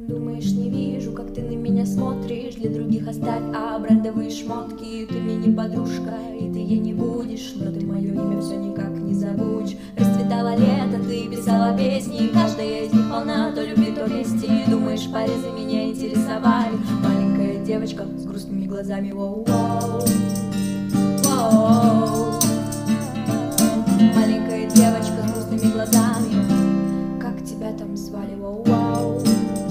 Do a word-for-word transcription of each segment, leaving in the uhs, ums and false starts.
Думаешь, не вижу, как ты на меня смотришь. Для других оставь, а брендовые шмотки. Ты мне не подружка, и ты ей не будешь. Но ты мое имя все никак не забудешь. Расцветало лето, ты писала песни. Каждая из них полна то любви, то мести. Думаешь, порезы меня интересовали. Маленькая девочка с грустными глазами. Воу-воу, воу. Маленькая девочка с грустными глазами. Как тебя там звали? Воу-воу.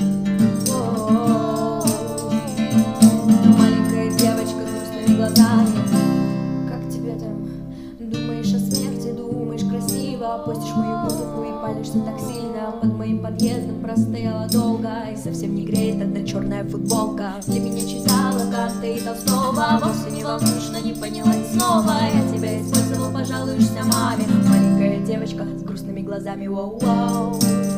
Как тебя там? Думаешь о смерти, думаешь красиво. Постишь мою музыку и палишься так сильно. Под моим подъездом простояла долго. И совсем не греет одна черная футболка. Для меня читала Канта и Толстого. Вовсе не волнуешь, но не поняла ни слова. Я тебя использовал, пожалуешься маме. Маленькая девочка с грустными глазами. Воу-воу.